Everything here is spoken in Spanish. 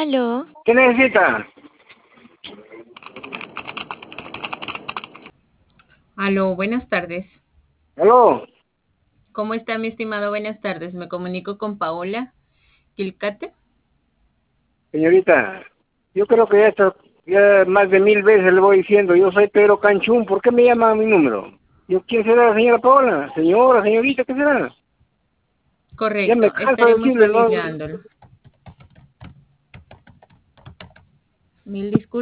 Aló. ¿Qué necesita? Aló, buenas tardes. ¿Aló? ¿Cómo está, mi estimado? Buenas tardes. Me comunico con Paola Quilcate. Señorita, yo creo que ya más de 1000 veces le voy diciendo, yo soy Pedro Canchún, ¿por qué me llama a mi número? ¿Quién será la señora Paola? Señora, señorita, ¿qué será? Ya me Correcto, canso de estaremos decirle, ¿no? validándolo. Mil disculpas.